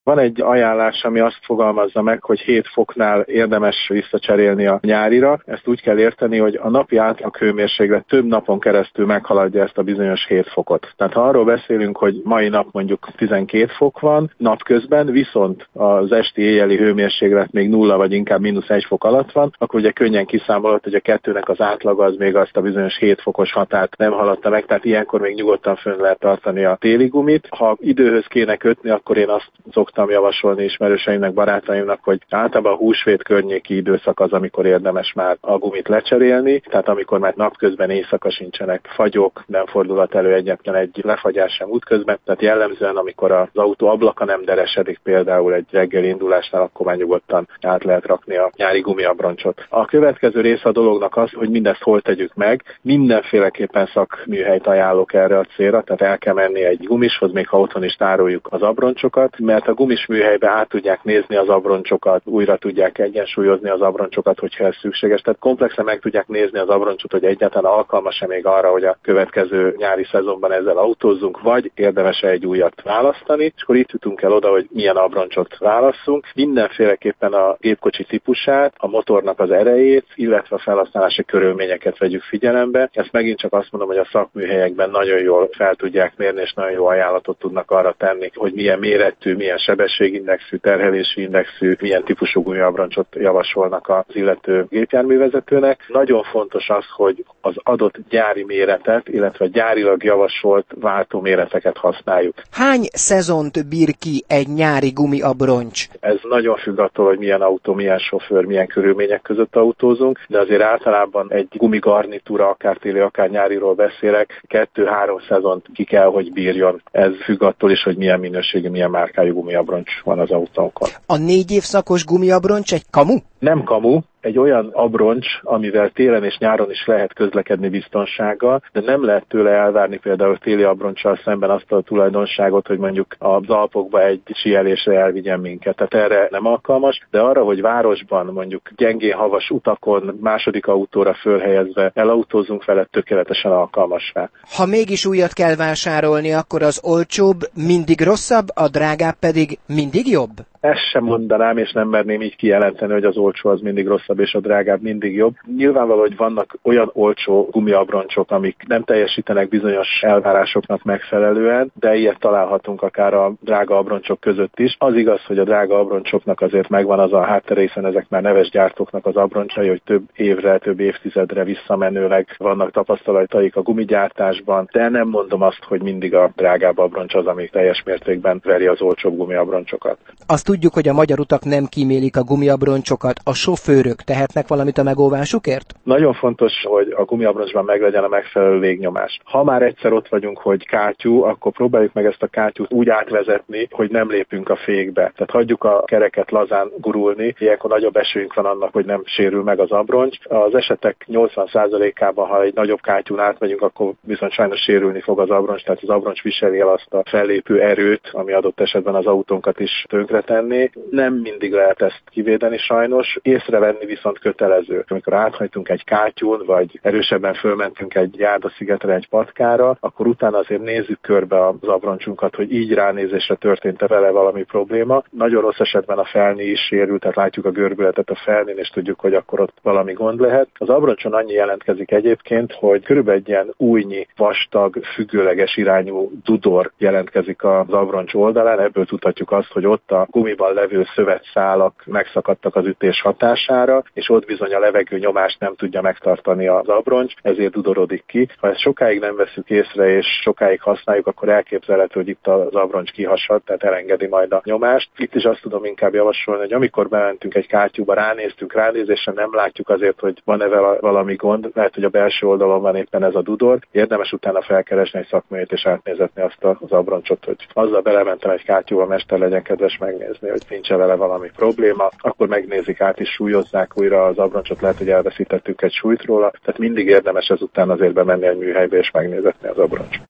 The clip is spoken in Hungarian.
Van egy ajánlás, ami azt fogalmazza meg, hogy 7 foknál érdemes visszacserélni a nyárira. Ezt úgy kell érteni, hogy a napi átlag hőmérséklet több napon keresztül meghaladja ezt a bizonyos 7 fokot. Tehát ha arról beszélünk, hogy mai nap mondjuk 12 fok van napközben, viszont az esti éjjeli hőmérséklet még 0 vagy inkább -1 fok alatt van, akkor ugye könnyen kiszámolott, hogy a kettőnek az átlaga az még azt a bizonyos 7 fokos határt nem haladta meg, tehát ilyenkor még nyugodtan fönn lehet tartani a téli gumit. Ha időhöz kéne kötni, akkor én azt szoktam javasolni ismerőseimnek, barátaimnak, hogy általában a húsvét környéki időszak az, amikor érdemes már a gumit lecserélni, tehát amikor már napközben éjszaka sincsenek fagyok, nem fordulhat elő egyetlen egy lefagyás sem útközben, tehát jellemzően amikor az autó ablaka nem deresedik például egy reggeli indulásnál, akkor már nyugodtan át lehet rakni a nyári gumiabroncsot. A következő része a dolognak az, hogy mindezt hol tegyük meg. Mindenféleképpen szakműhelyt ajánlok erre a célra, tehát el kell menni egy gumishoz, még ha otthon is tároljuk az abroncsokat, mert a gumis műhelybe át tudják nézni az abroncsokat, újra tudják egyensúlyozni az abroncsokat, hogyha ez szükséges. Tehát komplexen meg tudják nézni az abroncsot, hogy egyáltalán alkalmas-e még arra, hogy a következő nyári szezonban ezzel autózzunk, vagy érdemes-e egy újat választani, és akkor itt jutunk el oda, hogy milyen abroncsot válasszunk. Mindenféleképpen a gépkocsi típusát, a motornak az erejét, illetve a felhasználási körülményeket vegyük figyelembe. Ezt megint csak azt mondom, hogy a szakműhelyekben nagyon jól fel tudják mérni, és nagyon jó ajánlatot tudnak arra tenni, hogy milyen méretű, milyen sebességindexű, terhelési indexű, milyen típusú gumiabroncsot javasolnak az illető gépjárművezetőnek. Nagyon fontos az, hogy az adott gyári méretet, illetve gyárilag javasolt váltóméreteket használjuk. Hány szezont bír ki egy nyári gumiabroncs? Ez nagyon függ attól, hogy milyen autó, milyen sofőr, milyen körülmények között autózunk, de azért általában egy gumigarnitúra, akár téli, akár nyáriról beszélek, 2-3 szezont ki kell, hogy bírjon. Ez függ attól is, hogy milyen minőségű, milyen márkájú gumiabroncs van az autónkon. A 4 évszakos gumiabroncs egy kamu? Nem kamu, egy olyan abroncs, amivel télen és nyáron is lehet közlekedni biztonsággal, de nem lehet tőle elvárni például téli abronccsal szemben azt a tulajdonságot, hogy mondjuk az Alpokba egy síelésre elvigyen minket. Tehát erre nem alkalmas, de arra, hogy városban mondjuk gyengén havas utakon második autóra fölhelyezve elautózunk vele, tökéletesen alkalmas rá. Ha mégis újat kell vásárolni, akkor az olcsóbb mindig rosszabb, a drágább pedig mindig jobb? Ezt sem mondanám, és nem merném így kijelenteni, hogy az olcsó az mindig rosszabb, és a drágább mindig jobb. Nyilvánvaló, hogy vannak olyan olcsó gumiabroncsok, amik nem teljesítenek bizonyos elvárásoknak megfelelően, de ilyet találhatunk akár a drága abroncsok között is. Az igaz, hogy a drága abroncsoknak azért megvan az a háttere, hiszen ezek már neves gyártóknak az abroncsai, hogy több évre, több évtizedre visszamenőleg vannak tapasztalataik a gumigyártásban, de nem mondom azt, hogy mindig a drágább abroncs az, ami teljes mértékben veri az olcsóbb gumiabroncsokat. Azt tudjuk, hogy a magyar utak nem kímélik a gumiabroncsokat, a sofőrök tehetnek valamit a megóvásukért? Nagyon fontos, hogy a gumiabroncsban meglegyen a megfelelő légnyomás. Ha már egyszer ott vagyunk, hogy kátyú, akkor próbáljuk meg ezt a kátyút úgy átvezetni, hogy nem lépünk a fékbe. Tehát hagyjuk a kereket lazán gurulni, ilyenkor nagyobb esélyünk van annak, hogy nem sérül meg az abroncs. Az esetek 80%-ában, ha egy nagyobb kátyún átmegyünk, akkor viszont sajnos sérülni fog az abroncs, tehát az abroncs viseli el azt a fellépő erőt, ami adott esetben az autónkat is tönkretenni. Nem mindig lehet ezt kivédeni sajnos, észrevenni viszont kötelező. Amikor áthajtunk egy kátyún, vagy erősebben fölmentünk egy járdaszigetre, egy patkára, akkor utána azért nézzük körbe az abroncsunkat, hogy így ránézésre történt-e vele valami probléma. Nagyon rossz esetben a felni is sérül, tehát látjuk a görbületet a felnén, és tudjuk, hogy akkor ott valami gond lehet. Az abroncson annyi jelentkezik egyébként, hogy körülbelül egy ilyen újnyi, vastag, függőleges irányú dudor jelentkezik az abroncs oldalán. Ebből tudhatjuk azt, hogy ott a gumiban levő szövetszálak megszakadtak az ütés hatására, és ott bizony a levegő nyomást nem tudja megtartani az abroncs, ezért dudorodik ki. Ha ezt sokáig nem veszük észre, és sokáig használjuk, akkor elképzelhető, hogy itt az abroncs kihasad, tehát elengedi majd a nyomást. Itt is azt tudom inkább javasolni, hogy amikor bementünk egy kátyúba, ránéztünk, ránézésre nem látjuk azért, hogy van-e valami gond, lehet, hogy a belső oldalon van éppen ez a dudor. Érdemes utána felkeresni egy szakműhelyt és átnézetni azt az abroncsot, hogy azzal belementem egy kátyúba, mester, legyen kedves megnézni, hogy nincs-e vele valami probléma, akkor megnézik át és súlyozzák újra az abroncsot, lehet, hogy elveszítettük egy súlyt róla, tehát mindig érdemes ezután azért bemenni egy műhelybe és megnézetni az abroncsot.